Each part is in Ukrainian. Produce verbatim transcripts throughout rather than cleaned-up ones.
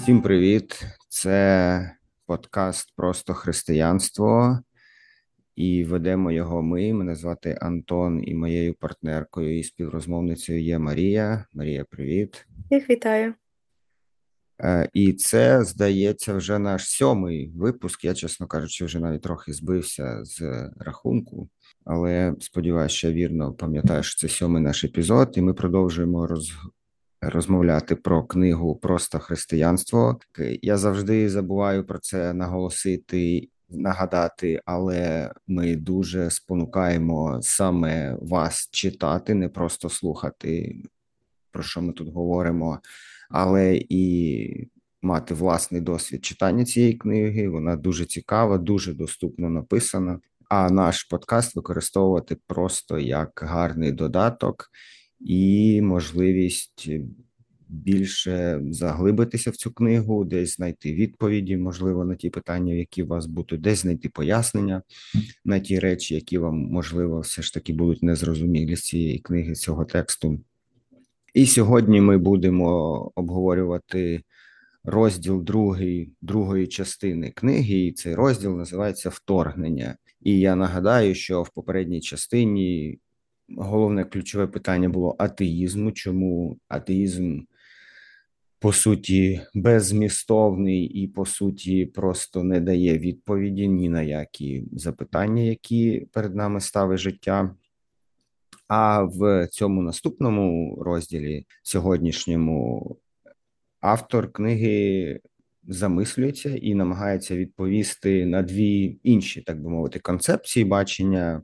Всім привіт! Це подкаст «Просто християнство» і ведемо його ми. Мене звати Антон і моєю партнеркою і співрозмовницею є Марія. Марія, привіт! Всіх вітаю. Е, І це, здається, вже наш сьомий випуск. Я, чесно кажучи, вже навіть трохи збився з рахунку, але сподіваюся, що я вірно пам'ятаю, що це сьомий наш епізод, і ми продовжуємо роз... розмовляти про книгу «Просто християнство». Я завжди забуваю про це наголосити, нагадати, але ми дуже спонукаємо саме вас читати, не просто слухати, про що ми тут говоримо, але і мати власний досвід читання цієї книги. Вона дуже цікава, дуже доступно написана, а наш подкаст використовувати просто як гарний додаток і можливість більше заглибитися в цю книгу, десь знайти відповіді, можливо, на ті питання, які у вас будуть, десь знайти пояснення на ті речі, які вам, можливо, все ж таки будуть незрозумілі з цієї книги, з цього тексту. І сьогодні ми будемо обговорювати розділ другий, другої частини книги, і цей розділ називається «Вторгнення». І я нагадаю, що в попередній частині головне ключове питання було атеїзму. Чому атеїзм, по суті, беззмістовний і, по суті, просто не дає відповіді ні на які запитання, які перед нами ставить життя. А в цьому наступному розділі, сьогоднішньому, автор книги замислюється і намагається відповісти на дві інші, так би мовити, концепції бачення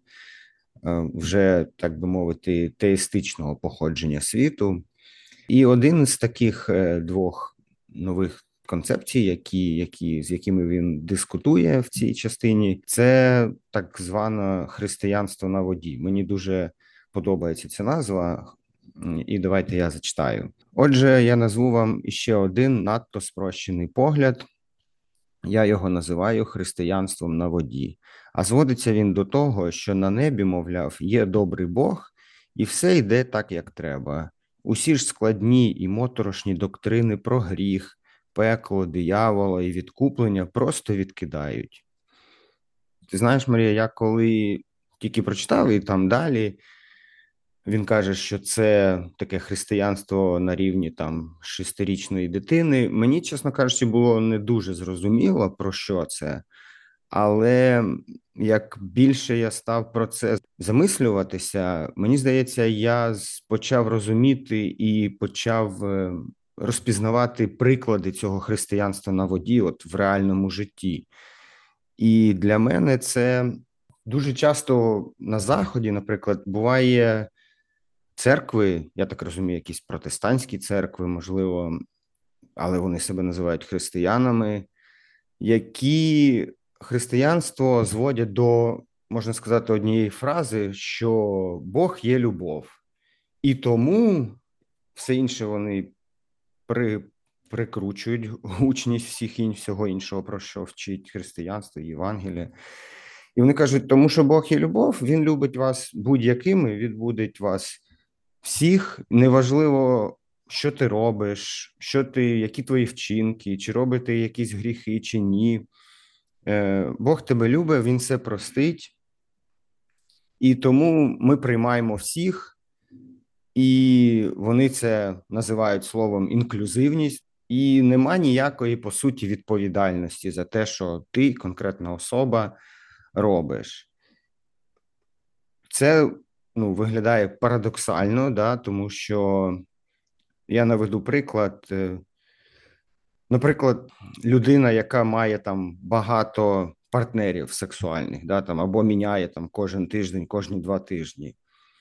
вже, так би мовити, теїстичного походження світу. І один з таких двох нових концепцій, які, які, з якими він дискутує в цій частині, це так зване християнство на воді. Мені дуже подобається ця назва, і давайте я зачитаю. Отже, я назву вам іще один надто спрощений погляд. Я його називаю християнством на воді. А зводиться він до того, що на небі, мовляв, є добрий Бог, і все йде так, як треба. Усі ж складні і моторошні доктрини про гріх, пекло, диявола і відкуплення просто відкидають. Ти знаєш, Марія, я коли тільки прочитав і там далі, він каже, що це таке християнство на рівні там шестирічної дитини. Мені, чесно кажучи, було не дуже зрозуміло, про що це. Але як більше я став про це замислюватися, мені здається, я почав розуміти і почав розпізнавати приклади цього християнства на воді, от в реальному житті. І для мене це дуже часто на Заході, наприклад, буває церкви, я так розумію, якісь протестантські церкви, можливо, але вони себе називають християнами, які християнство зводять до, можна сказати, однієї фрази, що Бог є любов. І тому все інше вони при, прикручують гучність всіх ін, всього іншого, про що вчить християнство і Євангеліє. І вони кажуть, тому що Бог є любов, він любить вас будь-якими, він буде вас всіх, неважливо, що ти робиш, що ти, які твої вчинки, чи робите якісь гріхи, чи ні. Бог тебе любить, він все простить, і тому ми приймаємо всіх, і вони це називають словом інклюзивність, і нема ніякої, по суті, відповідальності за те, що ти, конкретна особа, робиш. Це, ну, виглядає парадоксально, да, тому що я наведу приклад. Наприклад, людина, яка має там багато партнерів сексуальних, да, там, або міняє там кожен тиждень, кожні два тижні.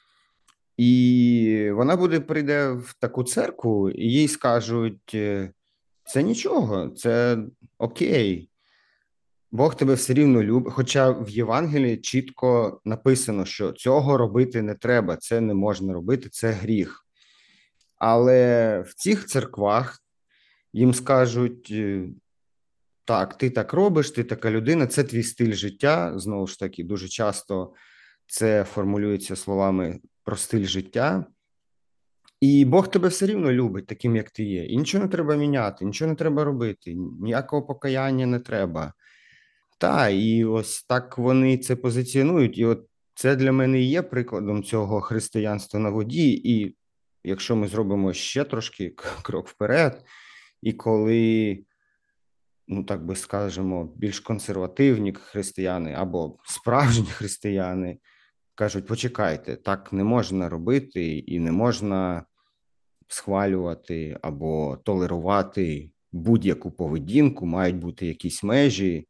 І вона буде прийде в таку церкву, і їй скажуть, це нічого, це окей. Бог тебе все рівно любить, хоча в Євангелії чітко написано, що цього робити не треба, це не можна робити, це гріх. Але в цих церквах їм скажуть, так, ти так робиш, ти така людина, це твій стиль життя. Знову ж таки, дуже часто це формулюється словами про стиль життя. І Бог тебе все рівно любить таким, як ти є. І нічого не треба міняти, нічого не треба робити, ніякого покаяння не треба. Та, і ось так вони це позиціонують. І от це для мене і є прикладом цього християнства на воді. І якщо ми зробимо ще трошки крок вперед, і коли, ну так би скажемо, більш консервативні християни або справжні християни кажуть: почекайте, так не можна робити, і не можна схвалювати або толерувати будь-яку поведінку, мають бути якісь межі.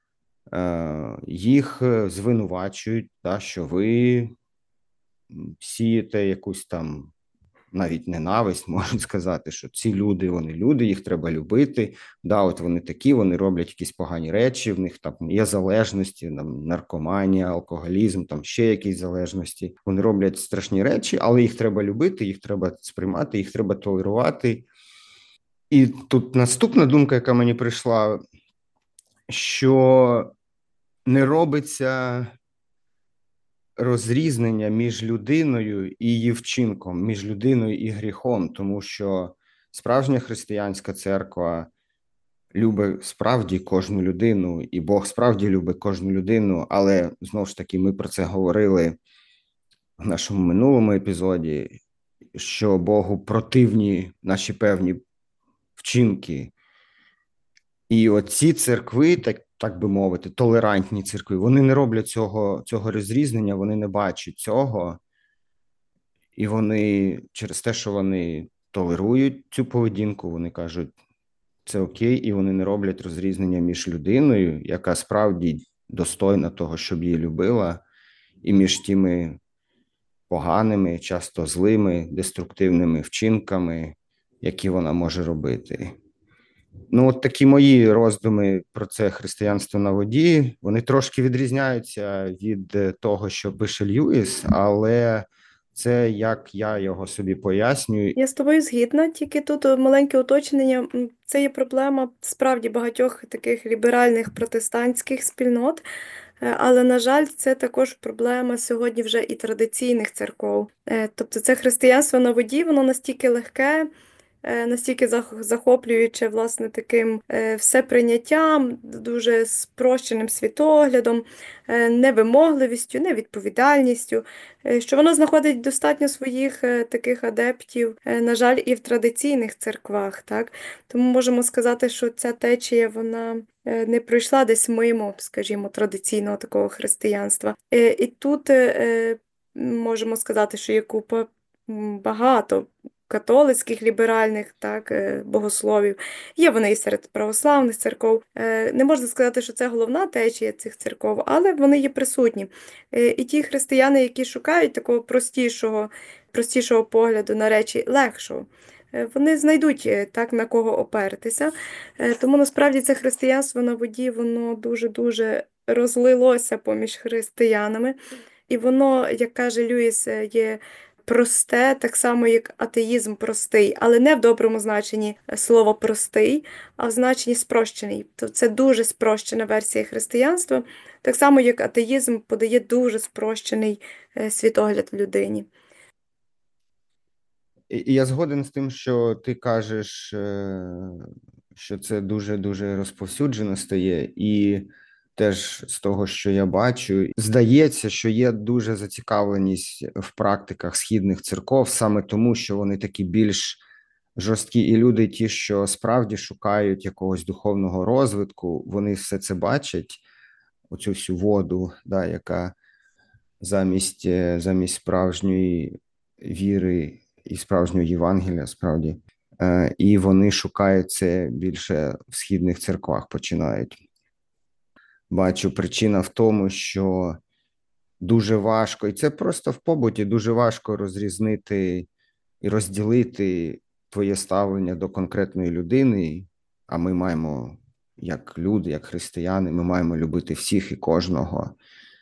Їх звинувачують, та, що ви сієте якусь там навіть ненависть, можуть сказати, що ці люди, вони люди, їх треба любити. Да, от вони такі, вони роблять якісь погані речі, в них там є залежності, там, наркоманія, алкоголізм, там ще якісь залежності. Вони роблять страшні речі, але їх треба любити, їх треба сприймати, їх треба толерувати. І тут наступна думка, яка мені прийшла, що не робиться розрізнення між людиною і її вчинком, між людиною і гріхом, тому що справжня християнська церква любить справді кожну людину, і Бог справді любить кожну людину, але, знову ж таки, ми про це говорили в нашому минулому епізоді, що Богу противні наші певні вчинки. І оці церкви, так, так би мовити, толерантні церкви, вони не роблять цього, цього розрізнення, вони не бачать цього. І вони через те, що вони толерують цю поведінку, вони кажуть, це окей, і вони не роблять розрізнення між людиною, яка справді достойна того, щоб її любила, і між тими поганими, часто злими, деструктивними вчинками, які вона може робити. Ну, от такі мої роздуми про це християнство на воді, вони трошки відрізняються від того, що пише Льюіс, але це як я його собі пояснюю. Я з тобою згідна, тільки тут маленьке уточнення. Це є проблема справді багатьох таких ліберальних протестантських спільнот, але, на жаль, це також проблема сьогодні вже і традиційних церков. Тобто це християнство на воді, воно настільки легке, настільки захоплююче, власне, таким всеприйняттям, дуже спрощеним світоглядом, невимогливістю, невідповідальністю, що воно знаходить достатньо своїх таких адептів, на жаль, і в традиційних церквах. Так? Тому можемо сказати, що ця течія, вона не пройшла десь мимо, скажімо, традиційного такого християнства. І тут можемо сказати, що є купа багато католицьких, ліберальних, так, богословів. Є вони і серед православних церков. Не можна сказати, що це головна течія цих церков, але вони є присутні. І ті християни, які шукають такого простішого, простішого погляду на речі, легшого, вони знайдуть так, на кого опертися. Тому насправді це християнство на воді, воно дуже-дуже розлилося поміж християнами. І воно, як каже Льюіс, є просте, так само, як атеїзм простий, але не в доброму значенні слова простий, а в значенні спрощений. Тобто це дуже спрощена версія християнства, так само, як атеїзм подає дуже спрощений світогляд людині. І я згоден з тим, що ти кажеш, що це дуже-дуже розповсюджено стає, і теж з того, що я бачу, здається, що є дуже зацікавленість в практиках східних церков, саме тому, що вони такі більш жорсткі, і люди, ті, що справді шукають якогось духовного розвитку, вони все це бачать, оцю всю воду, да, яка замість, замість справжньої віри і справжнього Євангелія, справді, і вони шукають це більше в східних церквах, починають. Бачу, причина в тому, що дуже важко, і це просто в побуті, дуже важко розрізнити і розділити твоє ставлення до конкретної людини, а ми маємо, як люди, як християни, ми маємо любити всіх і кожного.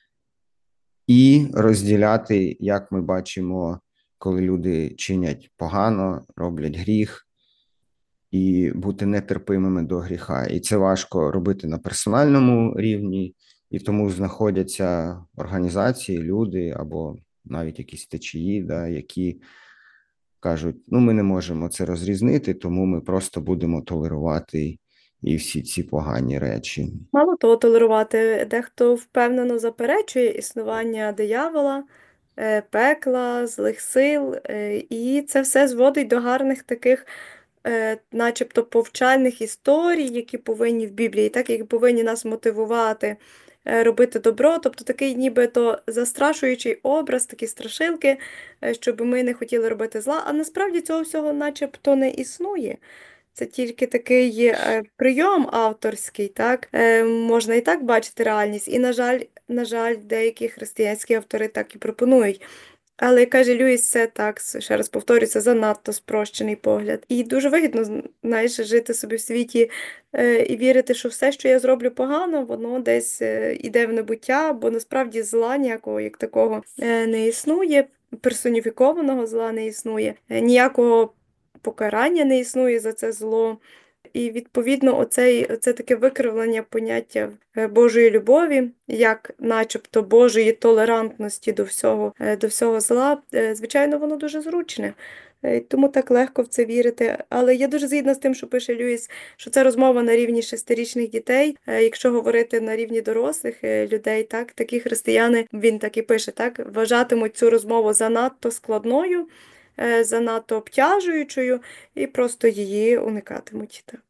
І розділяти, як ми бачимо, коли люди чинять погано, роблять гріх, і бути нетерпимими до гріха. І це важко робити на персональному рівні, і тому знаходяться організації, люди або навіть якісь течії, да, які кажуть, ну ми не можемо це розрізнити, тому ми просто будемо толерувати і всі ці погані речі. Мало того, толерувати, дехто впевнено заперечує існування диявола, е, пекла, злих сил, е, і це все зводить до гарних таких, е, начебто, повчальних історій, які повинні в Біблії, так, які повинні нас мотивувати е, робити добро, тобто такий нібито застрашуючий образ, такі страшилки, е, щоб ми не хотіли робити зла, а насправді цього всього начебто не існує. Це тільки такий е, прийом авторський, так? Е, можна і так бачити реальність. І, на жаль, на жаль, деякі християнські автори так і пропонують. Але, як каже Льюіс, це так, ще раз повторюю, це занадто спрощений погляд. І дуже вигідно, знаєш, жити собі в світі е, і вірити, що все, що я зроблю погано, воно десь е, іде в небуття, бо насправді зла ніякого як такого е, не існує, персоніфікованого зла не існує, е, ніякого покарання не існує за це зло. І, відповідно, оцей, оце таке викривлення поняття е, Божої любові, як начебто Божої толерантності до всього, е, до всього зла, е, звичайно, воно дуже зручне. Е, Тому так легко в це вірити. Але я дуже згідна з тим, що пише Льюіс, що це розмова на рівні шестирічних дітей. Е, Якщо говорити на рівні дорослих е, людей, так, такі християни, він так і пише, так, вважатимуть цю розмову занадто складною, е, занадто обтяжуючою і просто її уникатимуть. Так.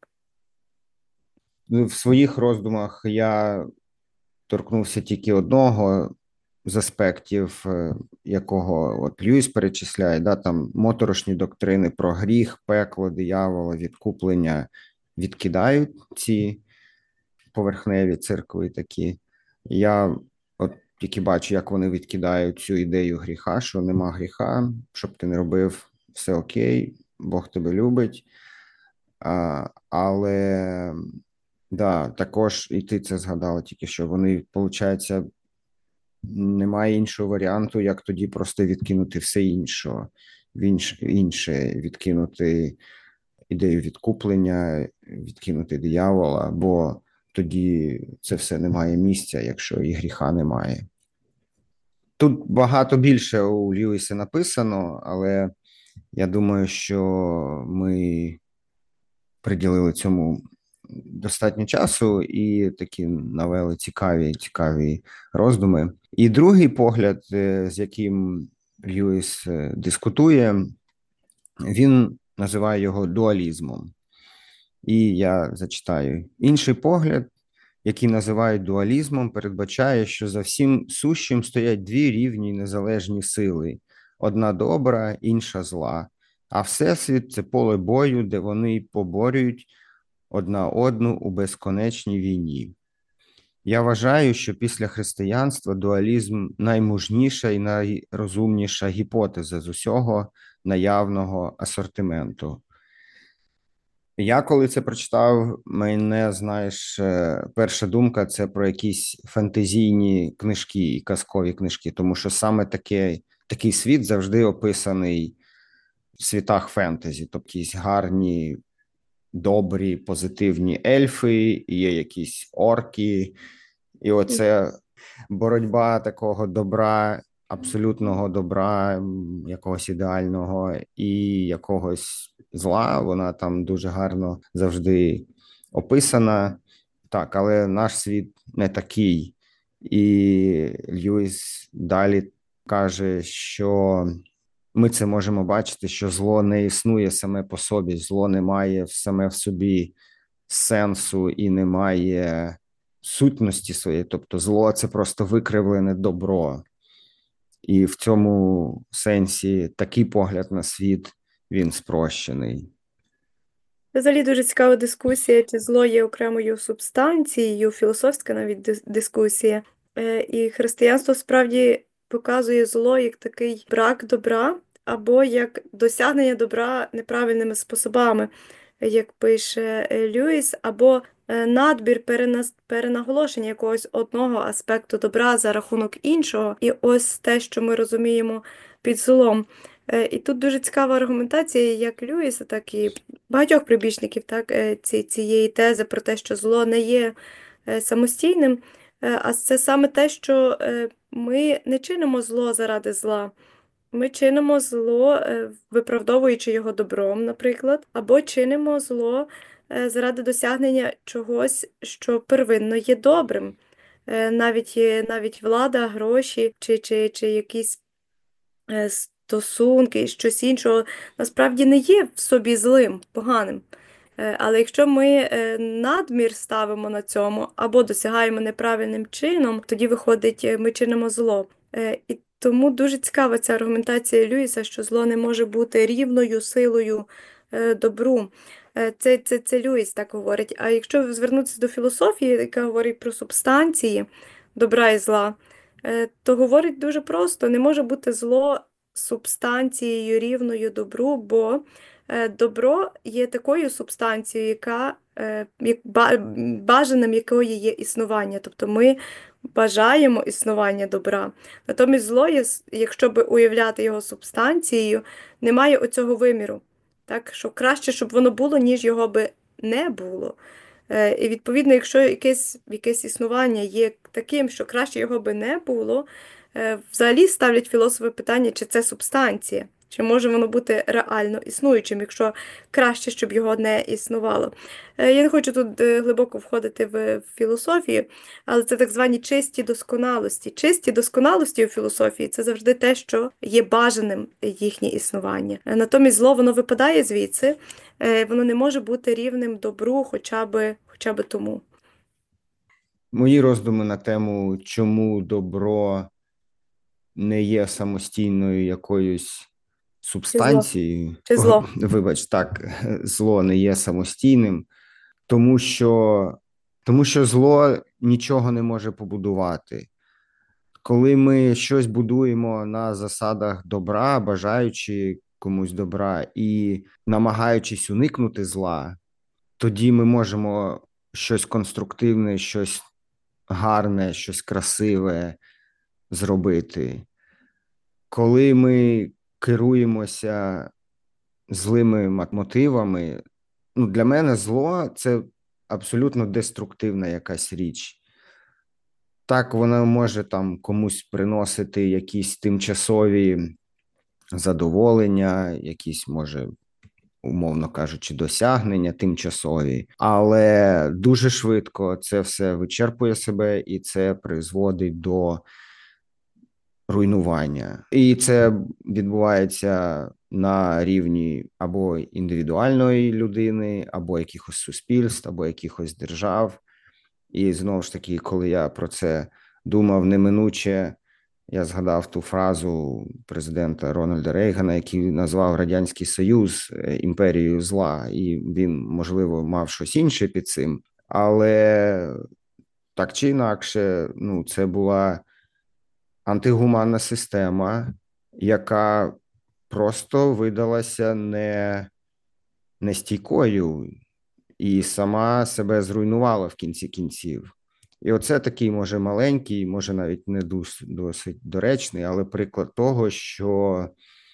В своїх роздумах я торкнувся тільки одного з аспектів, е, якого от Льюіс перечисляє, да, там моторошні доктрини про гріх, пекло, диявола, відкуплення відкидають ці поверхневі церкви такі. Я от тільки бачу, як вони відкидають цю ідею гріха, що нема гріха, щоб ти не робив, все окей, Бог тебе любить. А, але да, також і ти це згадала тільки що вони, виходить, немає іншого варіанту, як тоді просто відкинути все інше, інше, відкинути ідею відкуплення, відкинути диявола, бо тоді це все не має місця, якщо і гріха немає. Тут багато більше у Льюіса написано, але я думаю, що ми приділили цьому достатньо часу і такі навели цікаві, цікаві роздуми. І другий погляд, з яким Льюіс дискутує, він називає його дуалізмом. І я зачитаю. Інший погляд, який називають дуалізмом, передбачає, що за всім сущим стоять дві рівні незалежні сили. Одна добра, інша зла. А Всесвіт – це поле бою, де вони поборюють одна одну у безконечній війні. Я вважаю, що після християнства дуалізм наймужніша і найрозумніша гіпотеза з усього наявного асортименту. Я коли це прочитав, мене, знаєш, перша думка – це про якісь фантазійні книжки і казкові книжки, тому що саме таке, такий світ завжди описаний в світах фентезі, тобто якісь гарні, добрі, позитивні ельфи, є якісь орки, і оце боротьба такого добра, абсолютного добра, якогось ідеального і якогось зла, вона там дуже гарно завжди описана. Так, але наш світ не такий. І Льюіс далі каже, що ми це можемо бачити, що зло не існує саме по собі, зло не має саме в собі сенсу і не має сутності своєї, тобто зло – це просто викривлене добро. І в цьому сенсі такий погляд на світ, він спрощений. Взагалі дуже цікава дискусія, чи зло є окремою субстанцією, філософська навіть дис- дискусія. Е, І християнство справді показує зло як такий брак добра або як досягнення добра неправильними способами, як пише е, Льюіс, або е, надбір перенас- перенаголошення якогось одного аспекту добра за рахунок іншого. І ось те, що ми розуміємо під злом. Е, І тут дуже цікава аргументація як Льюіса, так і багатьох прибічників, так, е, ці, цієї тези про те, що зло не є е, самостійним, е, а це саме те, що е, ми не чинимо зло заради зла. Ми чинимо зло, е, виправдовуючи його добром, наприклад, або чинимо зло е, заради досягнення чогось, що первинно є добрим. Е, Навіть є навіть влада, гроші чи, чи, чи якісь е, стосунки, щось іншого, насправді не є в собі злим, поганим. Е, Але якщо ми е, надмір ставимо на цьому або досягаємо неправильним чином, тоді виходить, е, ми чинимо зло. Е, І тому дуже цікава ця аргументація Люїса, що зло не може бути рівною силою е, добру. Е, Це, це, це Люїс так говорить. А якщо звернутися до філософії, яка говорить про субстанції добра і зла, е, то говорить дуже просто: не може бути зло субстанцією рівною добру, бо е, добро є такою субстанцією, яка е, як ба- бажаним якої є існування. Тобто ми бажаємо існування добра. Натомість зло, є, с- якщо би уявляти його субстанцією, немає оцього виміру. Так, що краще, щоб воно було, ніж його би не було. Е, І відповідно, якщо якесь, якесь існування є таким, що краще його би не було, е, взагалі ставлять філософи питання, чи це субстанція, чи може воно бути реально існуючим, якщо краще, щоб його не існувало. Е, Я не хочу тут е, глибоко входити в в філософію, але це так звані чисті досконалості. Чисті досконалості у філософії це завжди те, що є бажаним їхнє існування. Е, Натомість зло воно випадає звідси, е, воно не може бути рівним добру, хоча би, хоча би тому. Мої роздуми на тему, чому добро не є самостійною якоюсь Чи зло? субстанцією, Чи О, зло? вибач, так, зло не є самостійним, тому що, тому що зло нічого не може побудувати. Коли ми щось будуємо на засадах добра, бажаючи комусь добра і намагаючись уникнути зла, тоді ми можемо щось конструктивне, щось гарне, щось красиве зробити. Коли ми керуємося злими мотивами, ну, для мене зло – це абсолютно деструктивна якась річ. Так, вона може там комусь приносити якісь тимчасові задоволення, якісь, може, умовно кажучи, досягнення тимчасові, але дуже швидко це все вичерпує себе, і це призводить до руйнування. І це відбувається на рівні або індивідуальної людини, або якихось суспільств, або якихось держав. І знову ж таки, коли я про це думав неминуче, я згадав ту фразу президента Рональда Рейгана, який назвав Радянський Союз імперією зла, і він, можливо, мав щось інше під цим, але так чи інакше, ну, це була антигуманна система, яка просто видалася не, нестійкою і сама себе зруйнувала в кінці кінців. І оце такий, може, маленький, може, навіть не досить доречний, але приклад того, що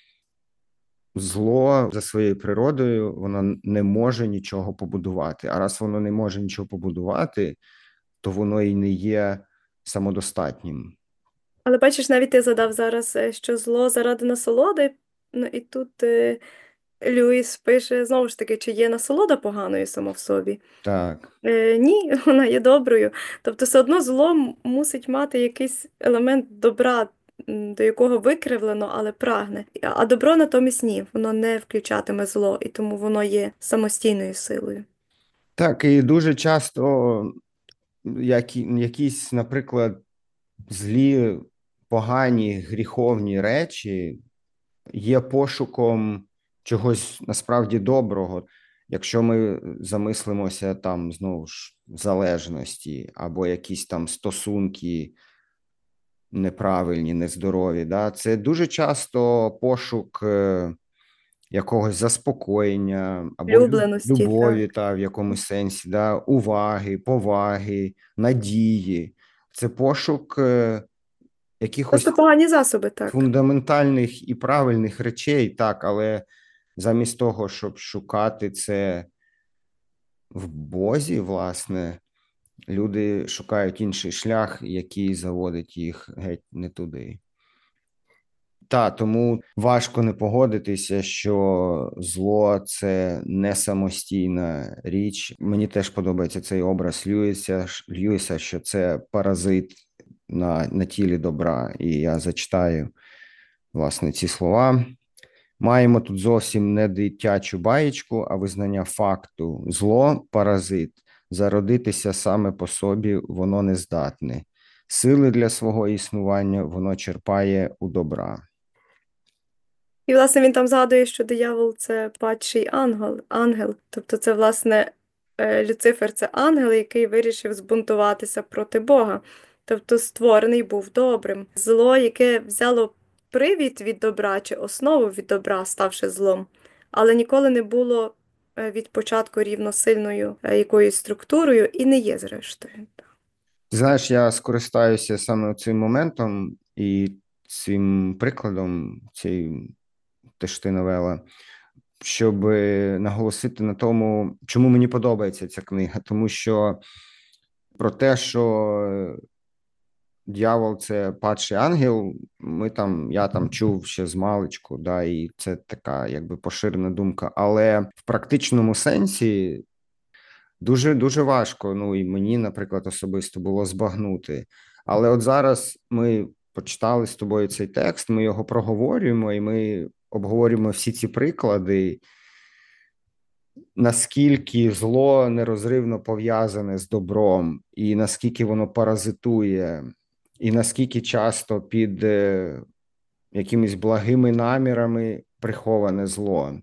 зло за своєю природою, воно не може нічого побудувати. А раз воно не може нічого побудувати, то воно і не є самодостатнім. Але бачиш, навіть ти задав зараз, е, що зло заради насолоди. Ну і тут е, Люїс пише знову ж таки, чи є насолода поганою само в собі. Так. Е, ні, вона є доброю. Тобто, все одно зло м- мусить мати якийсь елемент добра, м, до якого викривлено, але прагне. А а добро натомість ні, воно не включатиме зло, і тому воно є самостійною силою. Так, і дуже часто які, якісь, наприклад, злі, погані, гріховні речі є пошуком чогось насправді доброго. Якщо ми замислимося там, знову ж, залежності або якісь там стосунки неправильні, нездорові, да, це дуже часто пошук е, якогось заспокоєння або лю- Влюбленості, так. любові, та в якомусь сенсі, да, уваги, поваги, надії. Це пошук е, якихось Просто погані засоби, так. фундаментальних і правильних речей, так, але замість того, щоб шукати це в Бозі, власне, люди шукають інший шлях, який заводить їх геть не туди. Та, тому важко не погодитися, що зло – це не самостійна річ. Мені теж подобається цей образ Льюіса, Льюіса, що це паразит на, на тілі добра. І я зачитаю, власне, ці слова. Маємо тут зовсім не дитячу баєчку, а визнання факту. Зло – паразит. Зародитися саме по собі воно не здатне. Сили для свого існування воно черпає у добра. І, власне, він там згадує, що диявол – це падший ангел, ангел. Тобто це, власне, е, Люцифер – це ангел, який вирішив збунтуватися проти Бога. Тобто створений був добрим. Зло, яке взяло привід від добра чи основу від добра, ставши злом, але ніколи не було е, від початку рівносильною е, якоюсь структурою і не є зрештою. Знаєш, я скористаюся саме цим моментом і цим прикладом цієї теж ти новела, щоб наголосити на тому, чому мені подобається ця книга. Тому що про те, що дьявол – це падший ангел, ми там, я там чув ще з маличку, да, і це така якби поширена думка. Але в практичному сенсі дуже дуже важко. Ну і мені, наприклад, особисто було збагнути. Але от зараз ми почитали з тобою цей текст, ми його проговорюємо, і ми обговорюємо всі ці приклади, наскільки зло нерозривно пов'язане з добром, і наскільки воно паразитує, і наскільки часто під е, якимись благими намірами приховане зло.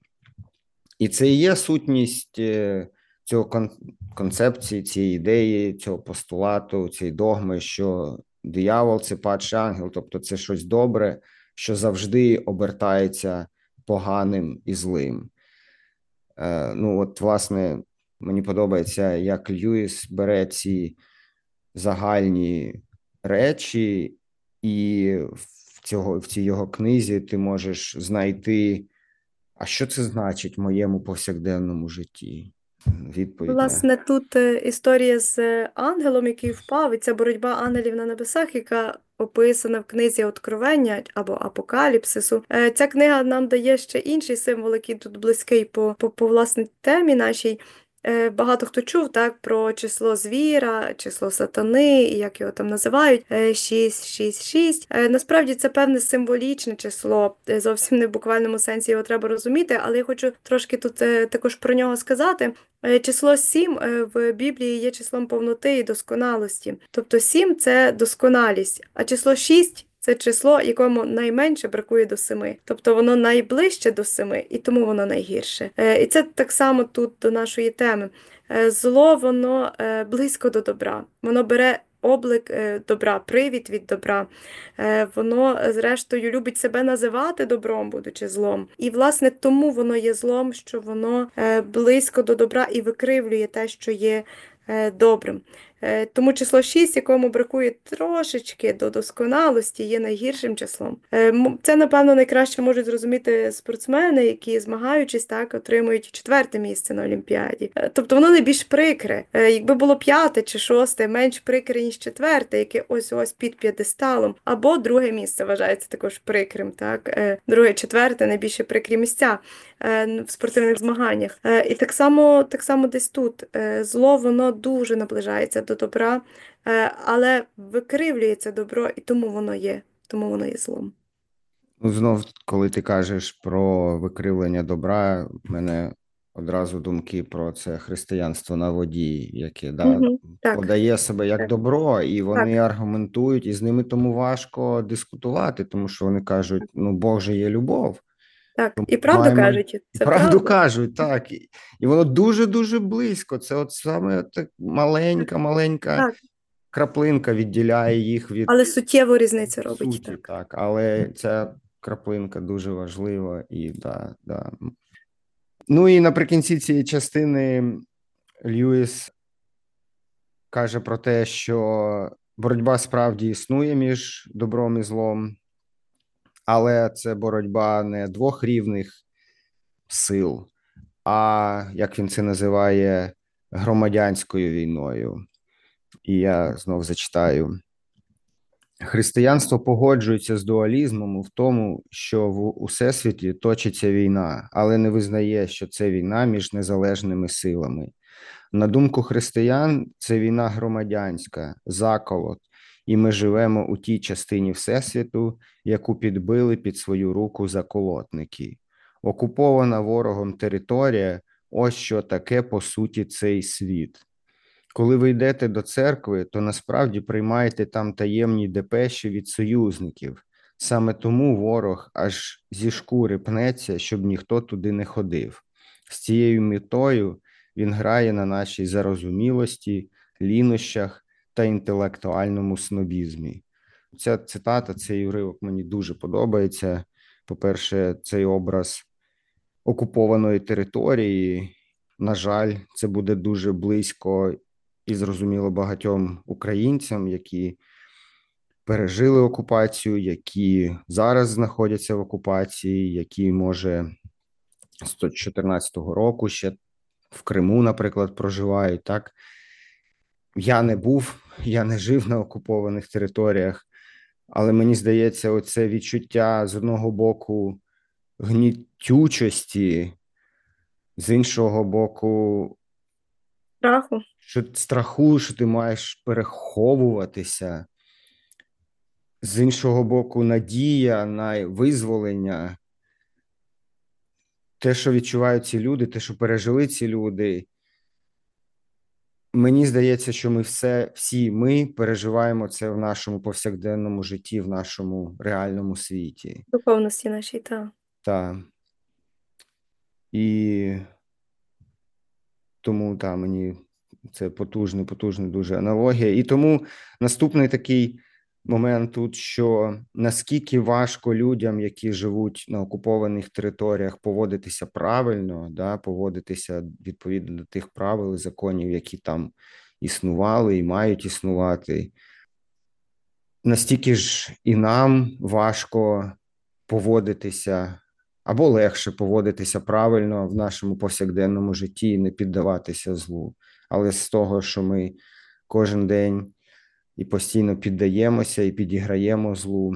І це і є сутність е, цього кон- концепції, цієї ідеї, цього постулату, цієї догми, що диявол – це падший ангел, тобто це щось добре, що завжди обертається поганим і злим. Е, ну, от, власне, мені подобається, як Льюіс бере ці загальні речі, і в, цього, в цій його книзі ти можеш знайти, а що це значить в моєму повсякденному житті? Відповідь на... Власне, тут е, історія з е, ангелом, який впав, і ця боротьба ангелів на небесах, яка описана в книзі Откровення або Апокаліпсису. Е, Ця книга нам дає ще інший символ, який тут близький по, по, по власне темі нашій. Е, Багато хто чув так про число звіра, число сатани, і як його там називають, е, шість, шість, шість. Е, Насправді це певне символічне число, е, зовсім не в буквальному сенсі його треба розуміти, але я хочу трошки тут е, також про нього сказати. Е, Число сім е, в Біблії є числом повноти і досконалості. Тобто сім – це досконалість, а число шість – це число, якому найменше бракує до семи. Тобто воно найближче до семи, і тому воно найгірше. Е, І це так само тут до нашої теми. Е, Зло, воно е, близько до добра. Воно бере облик е, добра, привід від добра. Е, Воно, е, зрештою, любить себе називати добром, будучи злом. І, власне, тому воно є злом, що воно е, близько до добра і викривлює те, що є е, добрим. Е, Тому число шість, якому бракує трошечки до досконалості, є найгіршим числом. Е, м- Це, напевно, найкраще можуть зрозуміти спортсмени, які, змагаючись, так, отримують четверте місце на Олімпіаді. Е, Тобто воно найбільш прикре. Е, Якби було п'яте чи шосте, менш прикре, ніж четверте, яке ось-ось під п'єдесталом, або друге місце вважається також прикрим. Так? Е, Друге, четверте – найбільше прикрі місця е, в спортивних змаганнях. Е, І так само, так само десь тут. Е, Зло, воно дуже наближається до добра, е, але викривлюється добро, і тому воно є, тому воно є злом. Ну, знов, коли ти кажеш про викривлення добра, в мене одразу думки про це християнство на воді, яке да, Угу. Так, подає себе як так, добро, і вони так, аргументують, і з ними тому важко дискутувати, тому що вони кажуть, ну, Бог же є любов, так. тому І правду маємо... кажуть, І це правду правда. кажуть, так. І, і воно дуже-дуже близько. Це от саме так маленька, маленька Так, краплинка відділяє їх від але суттєву різницю робить, суті, так. так, але ця краплинка дуже важлива і да, да. Ну і наприкінці цієї частини Льюіс каже про те, що боротьба справді існує між добром і злом, але це боротьба не двох рівних сил, а, як він це називає, громадянською війною. І я знов зачитаю. Християнство погоджується з дуалізмом в тому, що в усесвіті точиться війна, але не визнає, що це війна між незалежними силами. На думку християн, це війна громадянська, заколот, і ми живемо у тій частині Всесвіту, яку підбили під свою руку заколотники. Окупована ворогом територія – ось що таке, по суті, цей світ. Коли ви йдете до церкви, то насправді приймаєте там таємні депеші від союзників. Саме тому ворог аж зі шкури пнеться, щоб ніхто туди не ходив. З цією метою він грає на нашій зарозумілості, лінощах та інтелектуальному снобізмі. Ця цитата, цей уривок мені дуже подобається. По-перше, цей образ окупованої території, на жаль, це буде дуже близько і зрозуміло багатьом українцям, які пережили окупацію, які зараз знаходяться в окупації, які, може, з чотирнадцятого року ще в Криму, наприклад, проживають. Так, я не був, я не жив на окупованих територіях, але мені здається, оце відчуття з одного боку гнітючості, з іншого боку, Страху. що страху, що ти маєш переховуватися, з іншого боку, надія на визволення, те, що відчувають ці люди, те, що пережили ці люди. Мені здається, що ми все, всі ми переживаємо це в нашому повсякденному житті, в нашому реальному світі. Духовності нашій, так. Так. І тому, так, мені це потужна, потужна дуже аналогія. І тому наступний такий момент тут, що наскільки важко людям, які живуть на окупованих територіях, поводитися правильно, да, поводитися відповідно до тих правил і законів, які там існували і мають існувати. Настільки ж і нам важко поводитися або легше поводитися правильно в нашому повсякденному житті і не піддаватися злу. Але з того, що ми кожен день і постійно піддаємося і підіграємо злу,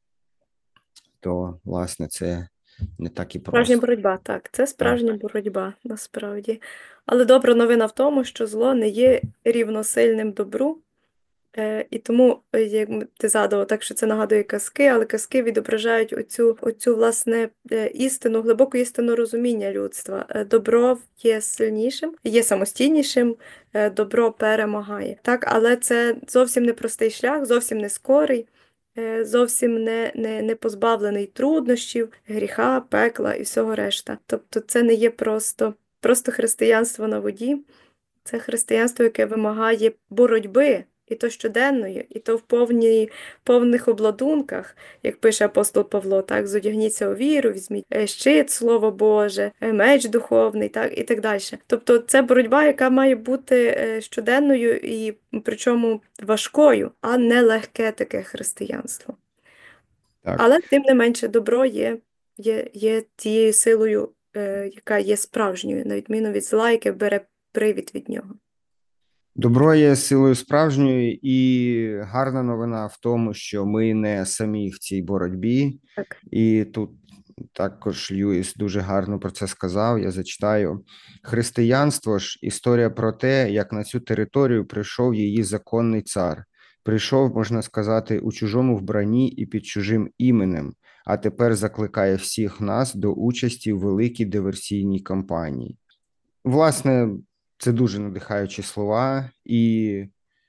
то, власне, це не так і Справжня просто. боротьба, так, це Так, справжня боротьба, насправді. Але добра новина в тому, що зло не є рівносильним добру. Е, і тому, е, як ти згадував, так що це нагадує казки, але казки відображають оцю, оцю власне, е, істину, глибоку істину розуміння людства. Е, Добро є сильнішим, є самостійнішим, е, добро перемагає. Так, але це зовсім не простий шлях, зовсім не скорий, е, зовсім не, не, не позбавлений труднощів, гріха, пекла і всього решта. Тобто це не є просто, просто християнство на воді. Це християнство, яке вимагає боротьби, і то щоденної, і то в повній, повних обладунках, як пише апостол Павло, так, зодягніться у віру, візьміть е, щит, Слово Боже, е, меч духовний, так, і так далі. Тобто це боротьба, яка має бути е, щоденною і причому важкою, а не легке таке християнство. так. Але тим не менше добро є, є, є тією силою, е, яка є справжньою, на відміну від зла, яке бере привід від нього. Добро є силою справжньою, і гарна новина в тому, що ми не самі в цій боротьбі. Так. І тут також Льюіс дуже гарно про це сказав, я зачитаю. Християнство ж – історія про те, як на цю територію прийшов її законний цар. Прийшов, можна сказати, у чужому вбранні і під чужим іменем, а тепер закликає всіх нас до участі в великій диверсійній кампанії. Власне, це дуже надихаючі слова, і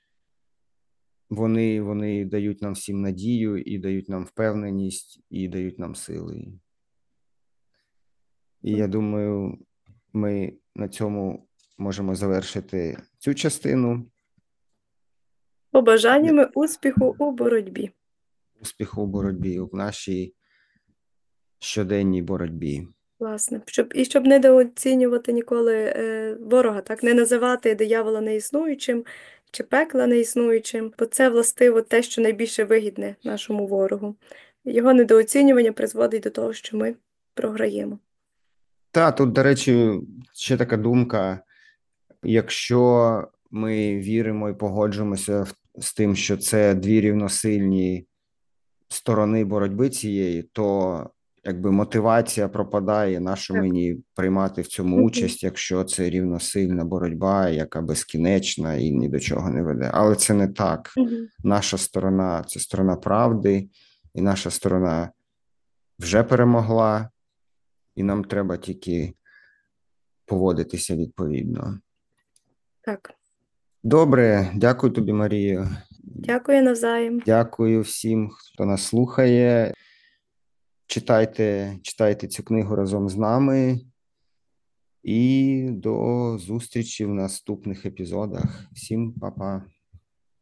вони, вони дають нам всім надію, і дають нам впевненість, і дають нам сили. І я думаю, ми на цьому можемо завершити цю частину. Побажаннями успіху у боротьбі. Успіху у боротьбі, в нашій щоденній боротьбі. Власне, щоб і щоб не недооцінювати ніколи е, ворога, так не називати диявола неіснуючим чи пекла неіснуючим, бо це властиво те, що найбільше вигідне нашому ворогу. Його недооцінювання призводить до того, що ми програємо. Та, тут, до речі, ще така думка, якщо ми віримо і погоджуємося в з тим, що це дві рівносильні сторони боротьби цієї, то якби мотивація пропадає, нащо Так. мені приймати в цьому Мгм. участь, якщо це рівносильна боротьба, яка безкінечна і ні до чого не веде. Але це не так. Мгм. Наша сторона це сторона правди, і наша сторона вже перемогла, і нам треба тільки поводитися відповідно. Так. Добре, дякую тобі, Марію. Дякую навзаєм. Дякую всім, хто нас слухає. Читайте, читайте цю книгу разом з нами. І до зустрічі в наступних епізодах. Всім па-па.